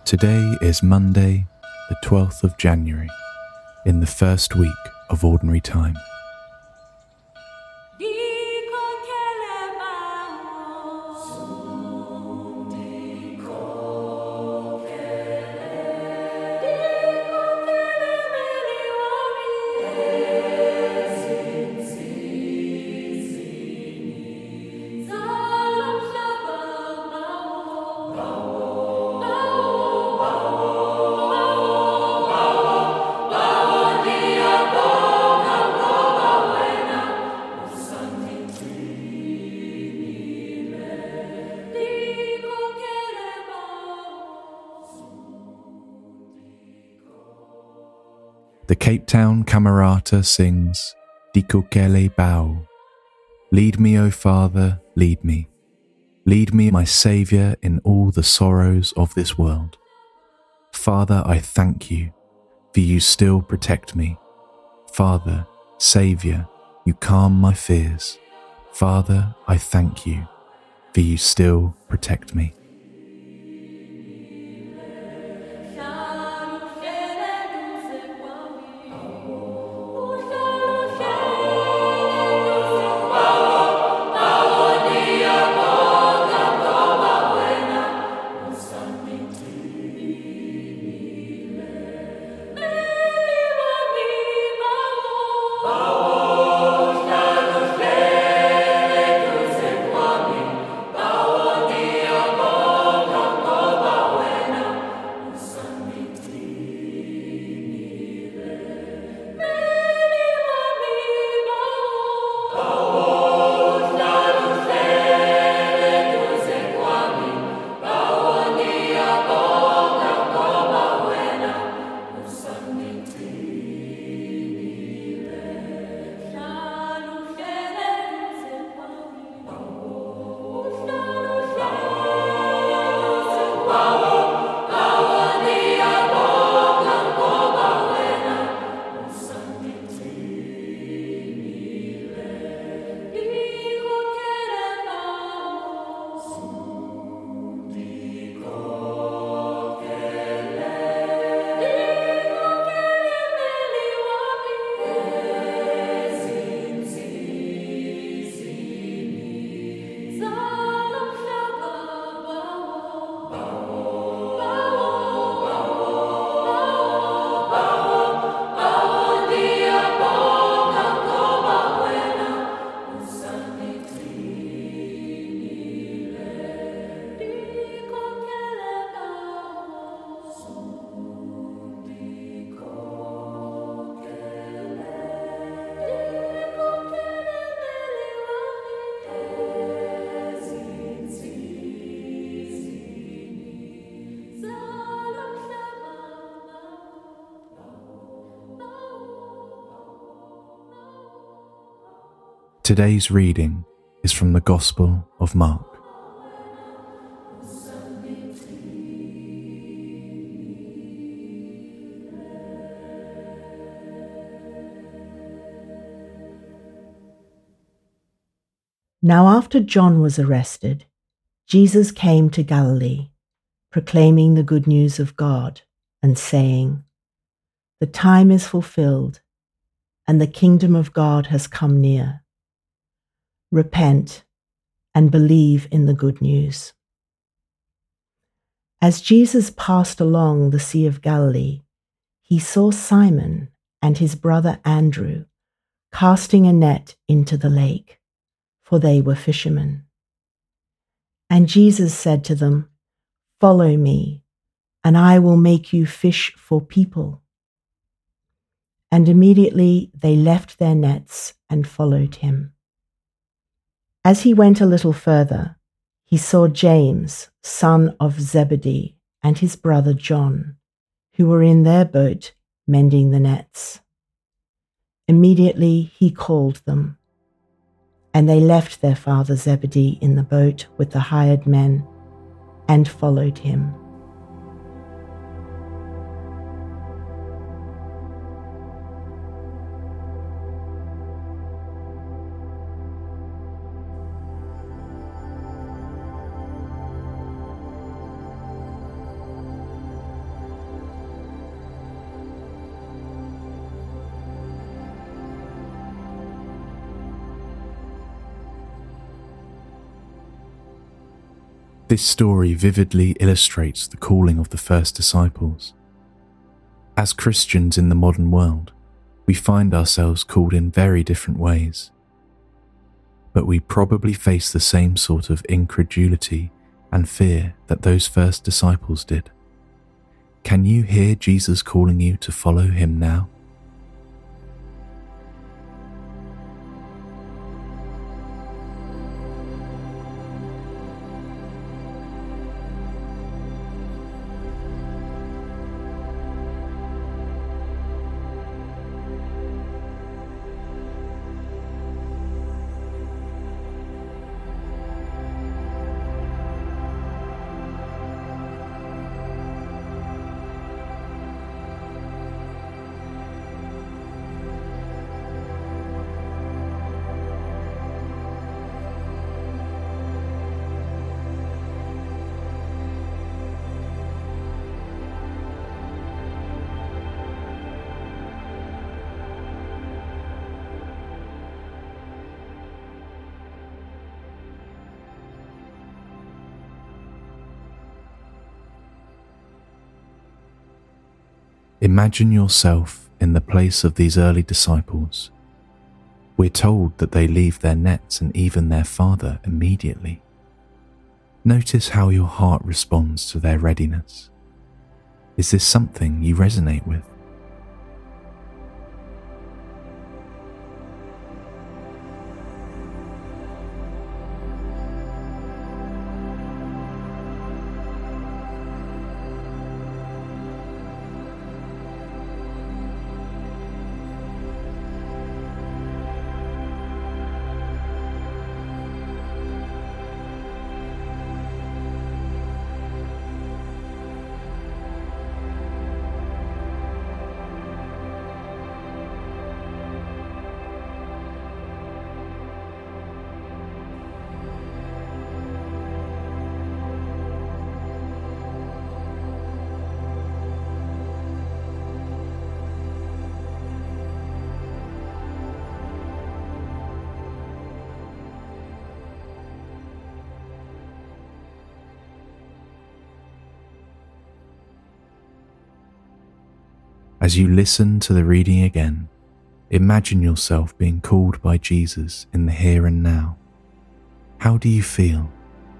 Today is Monday, the 12th of January, in the first week of Ordinary Time. The Cape Town Camerata sings Dikokele Bao. Lead me, O Father, lead me. Lead me, my Saviour, in all the sorrows of this world. Father, I thank you, for you still protect me. Father, Saviour, you calm my fears. Father, I thank you, for you still protect me. Today's reading is from the Gospel of Mark. Now after John was arrested, Jesus came to Galilee, proclaiming the good news of God and saying, "The time is fulfilled, and the kingdom of God has come near. Repent and believe in the good news." As Jesus passed along the Sea of Galilee, he saw Simon and his brother Andrew casting a net into the lake, for they were fishermen. And Jesus said to them, "Follow me, and I will make you fish for people." And immediately they left their nets and followed him. As he went a little further, he saw James, son of Zebedee, and his brother John, who were in their boat mending the nets. Immediately he called them, and they left their father Zebedee in the boat with the hired men and followed him. This story vividly illustrates the calling of the first disciples. As Christians in the modern world, we find ourselves called in very different ways. But we probably face the same sort of incredulity and fear that those first disciples did. Can you hear Jesus calling you to follow him now? Imagine yourself in the place of these early disciples. We're told that they leave their nets and even their father immediately. Notice how your heart responds to their readiness. Is this something you resonate with? As you listen to the reading again, imagine yourself being called by Jesus in the here and now. How do you feel?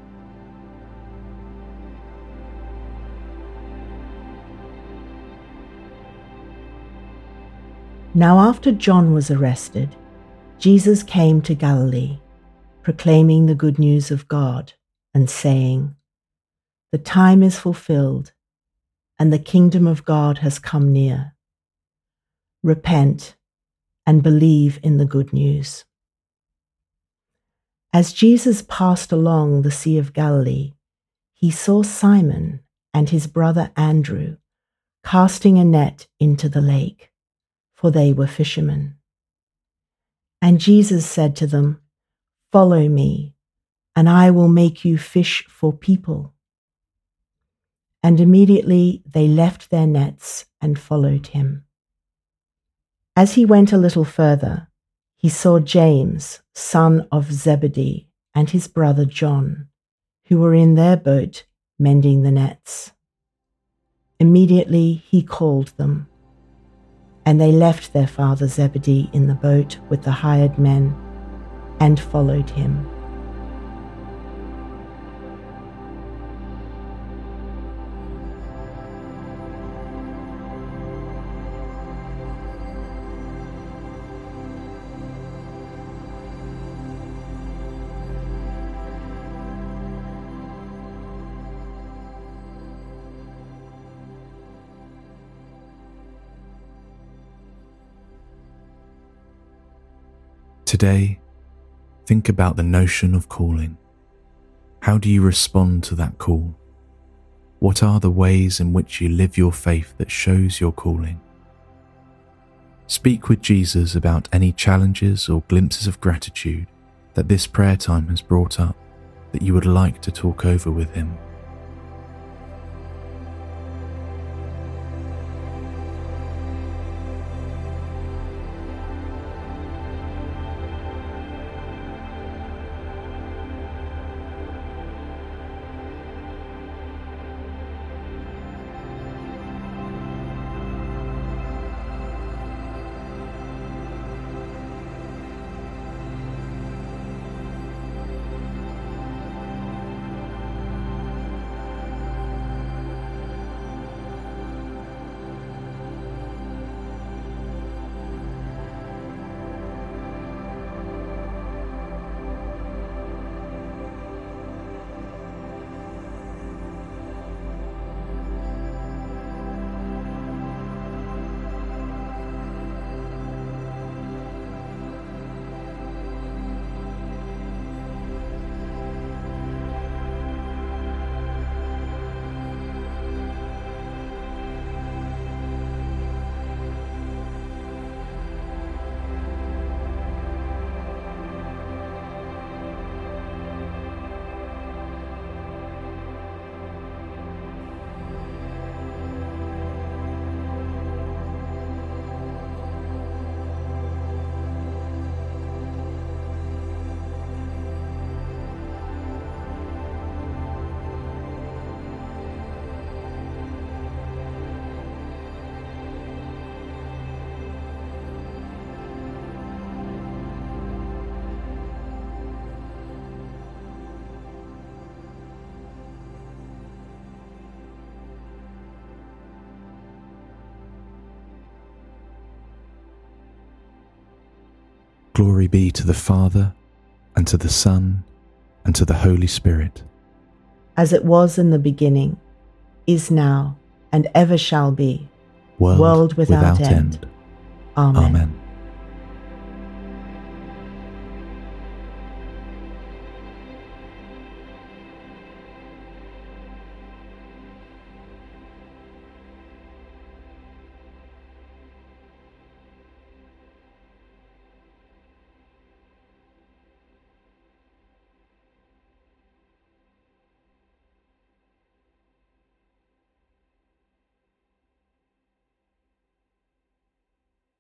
Now after John was arrested, Jesus came to Galilee, proclaiming the good news of God and saying, "The time is fulfilled, and the kingdom of God has come near. Repent and believe in the good news." As Jesus passed along the Sea of Galilee, he saw Simon and his brother Andrew casting a net into the lake, for they were fishermen. And Jesus said to them, "Follow me, and I will make you fish for people." And immediately they left their nets and followed him. As he went a little further, he saw James, son of Zebedee, and his brother John, who were in their boat mending the nets. Immediately he called them, and they left their father Zebedee in the boat with the hired men and followed him. Today, think about the notion of calling. How do you respond to that call? What are the ways in which you live your faith that shows your calling? Speak with Jesus about any challenges or glimpses of gratitude that this prayer time has brought up that you would like to talk over with him. Glory be to the Father, and to the Son, and to the Holy Spirit. As it was in the beginning, is now, and ever shall be, world without end. Amen. Amen.